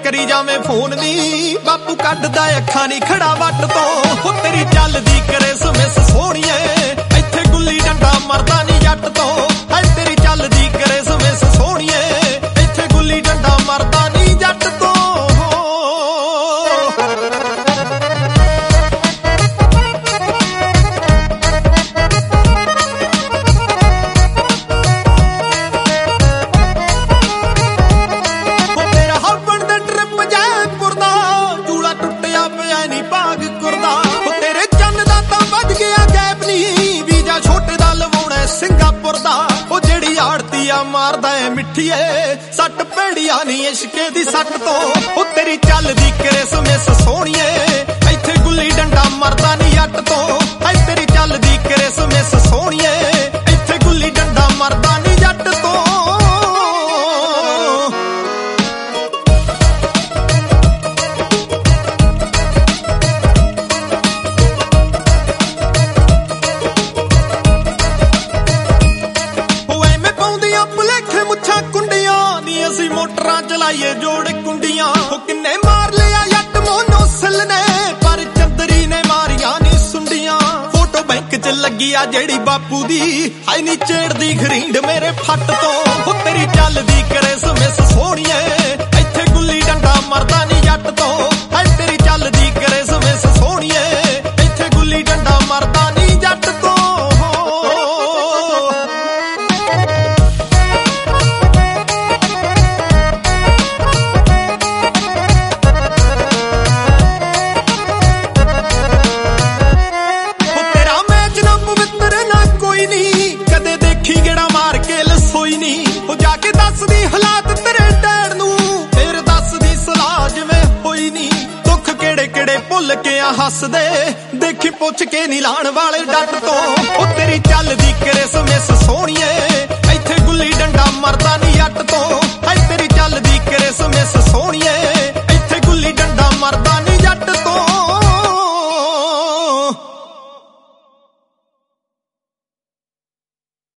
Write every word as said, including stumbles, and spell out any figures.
करी जावे फोन नी बापू कड्डदा अखां नी खड़ा वट तो हो तेरी चलदी क्रिसमस सोहणीए इत्थे गुल्ली डंडा मरदा नी जट तो है तेरी चलदी क्रिसमस सोहणीए इत्थे गुल्ली डंडा मरदा नी जट तो मारदा है मिठिए सट पेड़िया नी इश्के दी सट तो ओ तेरी चलदी क्रिसमस सोहणीए इत्थे गुल्ली डंडा मरदा नी जट तो है तेरी चलदी क्रिसमस सोहणीए इत्थे गुल्ली डंडा मरदा नी जट तो मोटरां चलाइए जोड़ कुंडियां किन्ने मार लिया जट मोनो सिल ने पर चंदरी ने मारिया नी सुंडियां फोटो बैंक च लगी आ जेड़ी बापू दी हाई नी छेड़दी खरींड मेरे फट तो हो तेरी चलदी क्रिसमस सोहणीए इत्थे गुल्ली डंडा मरदा नी जट तो है तेरी चलदी क्रिसमस सोहणीए इत्थे गुल्ली डंडा मरदा नी जट तो जाके दसदी हालात तेरे डैड नू फिर दसदी सलाह जिवें होई नी दुख केड़े केड़े भुल के आ हसदे देखी पुछ के नी लाण वाले डट तो ओ तेरी चलदी क्रिसमस सोहणीए इत्थे गुल्ली डंडा मरदा नी